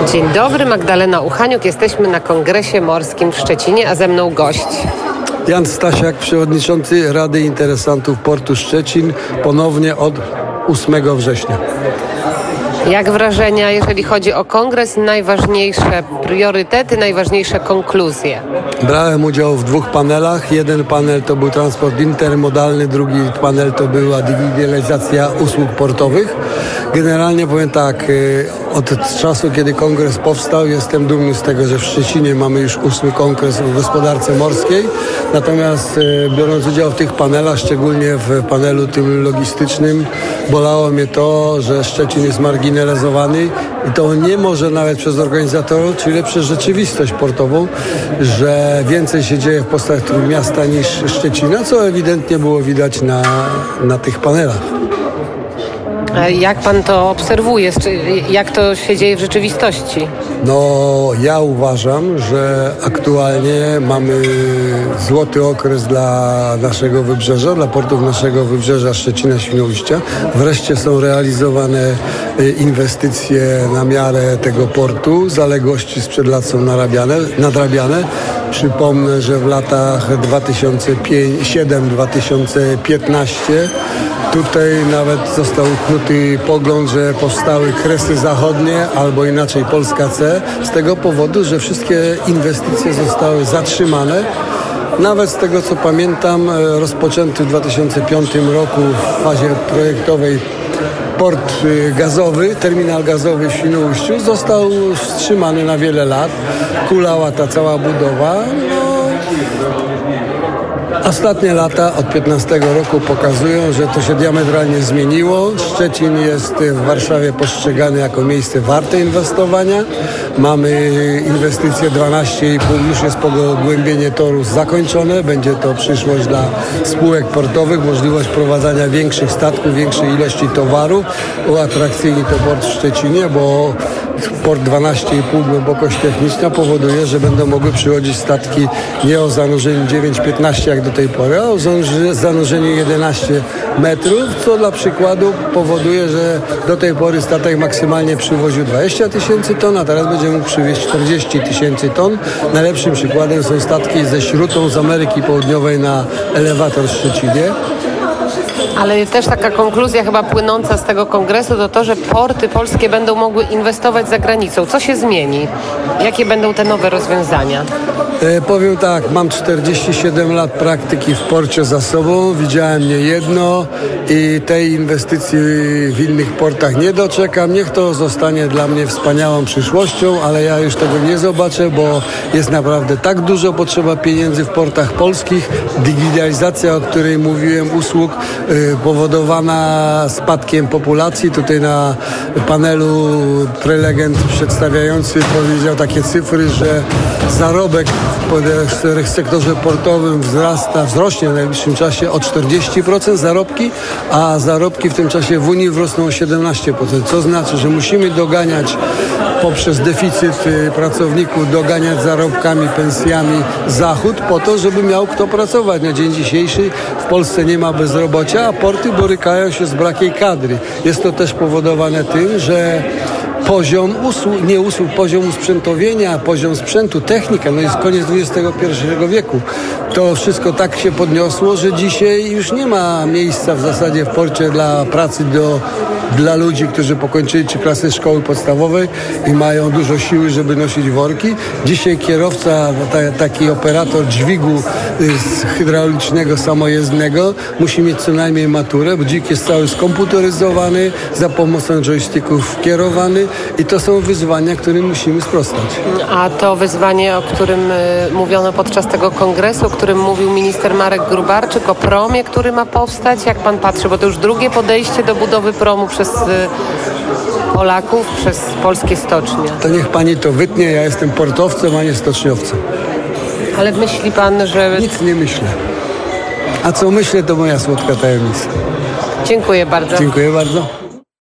Dzień dobry, Magdalena Uchaniuk. Jesteśmy na Kongresie Morskim w Szczecinie, a ze mną gość. Jan Stasiak, przewodniczący Rady Interesantów Portu Szczecin, ponownie od 8 września. Jak wrażenia, jeżeli chodzi o kongres, najważniejsze priorytety, najważniejsze konkluzje? Brałem udział w 2 panelach. Jeden panel to był transport intermodalny, drugi panel to była digitalizacja usług portowych. Generalnie powiem tak, od czasu, kiedy kongres powstał, jestem dumny z tego, że w Szczecinie mamy już 8 kongres w gospodarce morskiej. Natomiast biorąc udział w tych panelach, szczególnie w panelu tym logistycznym, bolało mnie to, że Szczecin jest marginalizowany i to nie może nawet przez organizatorów, czyli przez rzeczywistość portową, że więcej się dzieje w postaci miasta niż Szczecina, co ewidentnie było widać na tych panelach. A jak pan to obserwuje? Jak to się dzieje w rzeczywistości? No, ja uważam, że aktualnie mamy złoty okres dla naszego wybrzeża, dla portów naszego wybrzeża Szczecina, Świnoujścia. Wreszcie są realizowane inwestycje na miarę tego portu. Zaległości sprzed lat są nadrabiane. Przypomnę, że w latach 2007-2015 tutaj nawet został uknuty pogląd, że powstały Kresy Zachodnie albo inaczej Polska C z tego powodu, że wszystkie inwestycje zostały zatrzymane. Nawet z tego co pamiętam, rozpoczęty w 2005 roku w fazie projektowej port gazowy, terminal gazowy w Świnoujściu został wstrzymany na wiele lat. Kulała ta cała budowa. Ostatnie lata od 15 roku pokazują, że to się diametralnie zmieniło. Szczecin jest w Warszawie postrzegany jako miejsce warte inwestowania. Mamy inwestycje 12,5, już jest pogłębienie toru zakończone. Będzie to przyszłość dla spółek portowych, możliwość prowadzenia większych statków, większej ilości towaru. Uatrakcyjni to port w Szczecinie, bo port 12,5 głębokość techniczna powoduje, że będą mogły przychodzić statki nie o zanurzeniu 9,15 jak do tej pory, a o zanurzeniu 11 metrów, co dla przykładu powoduje, że do tej pory statek maksymalnie przywoził 20 000 ton, a teraz będzie mógł przywieźć 40 000 ton. Najlepszym przykładem są statki ze śrutą z Ameryki Południowej na elewator w Szczecinie. Ale też taka konkluzja chyba płynąca z tego kongresu to to, że porty polskie będą mogły inwestować za granicą. Co się zmieni? Jakie będą te nowe rozwiązania? Powiem tak, mam 47 lat praktyki w porcie za sobą, widziałem niejedno i tej inwestycji w innych portach nie doczekam. Niech to zostanie dla mnie wspaniałą przyszłością, ale ja już tego nie zobaczę, bo jest naprawdę tak dużo potrzeba pieniędzy w portach polskich. Digitalizacja, o której mówiłem, usług powodowana spadkiem populacji. Tutaj na panelu prelegent przedstawiający powiedział takie cyfry, że zarobek w sektorze portowym wzrośnie w najbliższym czasie o 40% zarobki, a zarobki w tym czasie w Unii wzrosną o 17%. Co znaczy, że musimy doganiać poprzez deficyt pracowników, doganiać zarobkami, pensjami Zachód po to, żeby miał kto pracować. Na dzień dzisiejszy w Polsce nie ma bezrobocia, a porty borykają się z brakiem kadry. Jest to też powodowane tym, że poziom usprzętowienia, poziom sprzętu, technika, no jest koniec XXI wieku. To wszystko tak się podniosło, że dzisiaj już nie ma miejsca w zasadzie w porcie dla pracy dla ludzi, którzy pokończyli 3 klasy szkoły podstawowej i mają dużo siły, żeby nosić worki. Dzisiaj kierowca, taki operator dźwigu hydraulicznego, samojezdnego musi mieć co najmniej maturę, bo dźwig jest cały skomputeryzowany, za pomocą joysticków kierowany i to są wyzwania, którym musimy sprostać. A to wyzwanie, o którym mówiono podczas tego kongresu, o którym mówił minister Marek Gróbarczyk, o promie, który ma powstać, jak pan patrzy, bo to już drugie podejście do budowy promu przez Polaków, przez polskie stocznie. To niech pani to wytnie, ja jestem portowcem, a nie stoczniowcem. Ale myśli pan, że... Nic nie myślę. A co myślę, to moja słodka tajemnica. Dziękuję bardzo. Dziękuję bardzo.